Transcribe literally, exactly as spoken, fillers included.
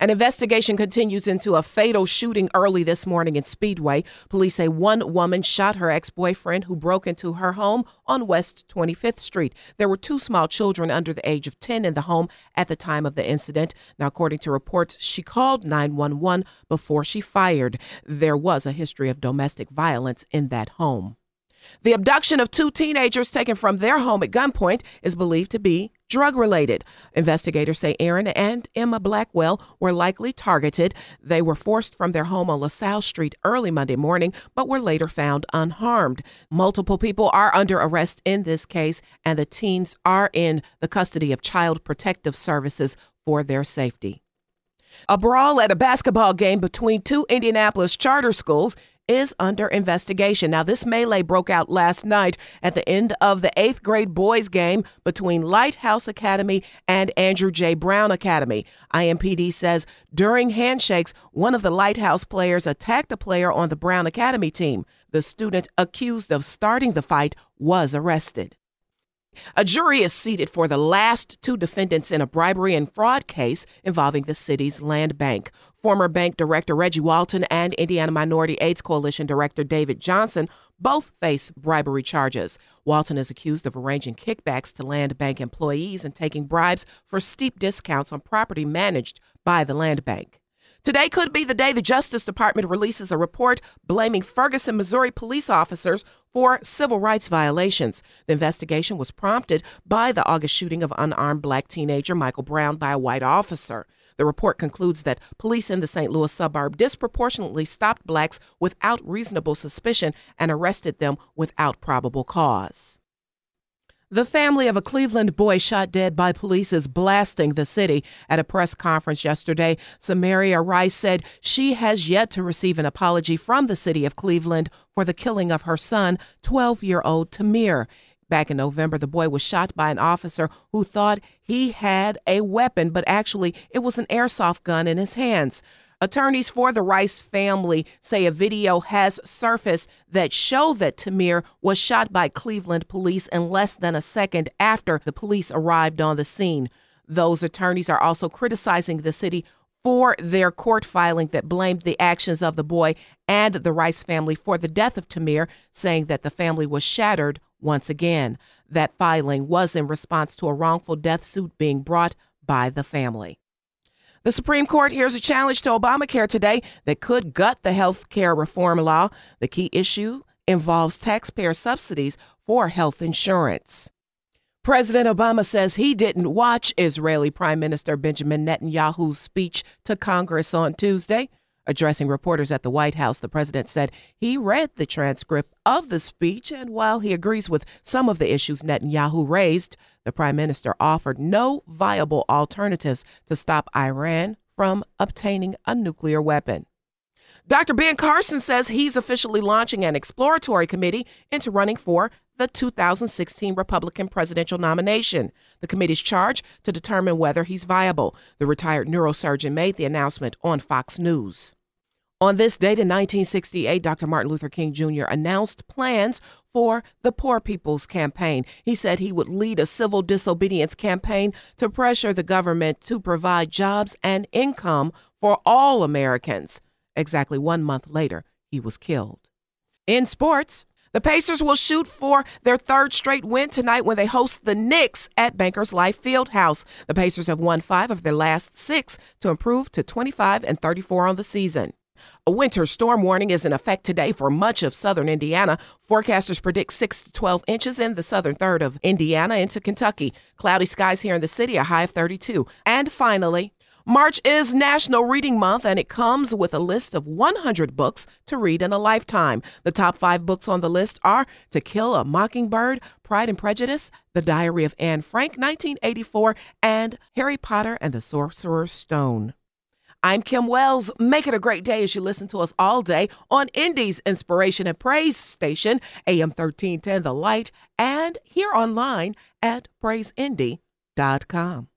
An investigation continues into a fatal shooting early this morning in Speedway. Police say one woman shot her ex-boyfriend who broke into her home on West twenty-fifth Street. There were two small children under the age of ten in the home at the time of the incident. Now, according to reports, she called nine one one before she fired. There was a history of domestic violence in that home. The abduction of two teenagers taken from their home at gunpoint is believed to be drug-related. Investigators say Aaron and Emma Blackwell were likely targeted. They were forced from their home on LaSalle Street early Monday morning, but were later found unharmed. Multiple people are under arrest in this case, and the teens are in the custody of Child Protective Services for their safety. A brawl at a basketball game between two Indianapolis charter schools is under investigation. Now, this melee broke out last night at the end of the eighth grade boys game between Lighthouse Academy and Andrew J. Brown Academy. I M P D says during handshakes, one of the Lighthouse players attacked a player on the Brown Academy team. The student accused of starting the fight was arrested. A jury is seated for the last two defendants in a bribery and fraud case involving the city's land bank. Former bank director Reggie Walton and Indiana Minority AIDS Coalition director David Johnson both face bribery charges. Walton is accused of arranging kickbacks to land bank employees and taking bribes for steep discounts on property managed by the land bank. Today could be the day the Justice Department releases a report blaming Ferguson, Missouri police officers for civil rights violations. The investigation was prompted by the August shooting of unarmed black teenager Michael Brown by a white officer. The report concludes that police in the Saint Louis suburb disproportionately stopped blacks without reasonable suspicion and arrested them without probable cause. The family of a Cleveland boy shot dead by police is blasting the city. At a press conference yesterday, Samaria Rice said she has yet to receive an apology from the city of Cleveland for the killing of her son, twelve-year-old Tamir. Back in November, the boy was shot by an officer who thought he had a weapon, but actually it was an airsoft gun in his hands. Attorneys for the Rice family say a video has surfaced that show that Tamir was shot by Cleveland police in less than a second after the police arrived on the scene. Those attorneys are also criticizing the city for their court filing that blamed the actions of the boy and the Rice family for the death of Tamir, saying that the family was shattered once again. That filing was in response to a wrongful death suit being brought by the family. The Supreme Court hears a challenge to Obamacare today that could gut the health care reform law. The key issue involves taxpayer subsidies for health insurance. President Obama says he didn't watch Israeli Prime Minister Benjamin Netanyahu's speech to Congress on Tuesday. Addressing reporters at the White House, the president said he read the transcript of the speech, and while he agrees with some of the issues Netanyahu raised, the prime minister offered no viable alternatives to stop Iran from obtaining a nuclear weapon. Doctor Ben Carson says he's officially launching an exploratory committee into running for the two thousand sixteen Republican presidential nomination. The committee's charged to determine whether he's viable. The retired neurosurgeon made the announcement on Fox News. On this date in nineteen sixty-eight, Doctor Martin Luther King Junior announced plans for the Poor People's Campaign. He said he would lead a civil disobedience campaign to pressure the government to provide jobs and income for all Americans. Exactly one month later, he was killed. In sports, the Pacers will shoot for their third straight win tonight when they host the Knicks at Bankers Life Fieldhouse. The Pacers have won five of their last six to improve to twenty-five and thirty-four on the season. A winter storm warning is in effect today for much of southern Indiana. Forecasters predict six to twelve inches in the southern third of Indiana into Kentucky. Cloudy skies here in the city, a high of thirty-two. And finally, March is National Reading Month, and it comes with a list of one hundred books to read in a lifetime. The top five books on the list are To Kill a Mockingbird, Pride and Prejudice, The Diary of Anne Frank, nineteen eighty-four, and Harry Potter and the Sorcerer's Stone. I'm Kim Wells. Make it a great day as you listen to us all day on Indy's Inspiration and Praise station, A M thirteen ten The Light, and here online at praise indy dot com.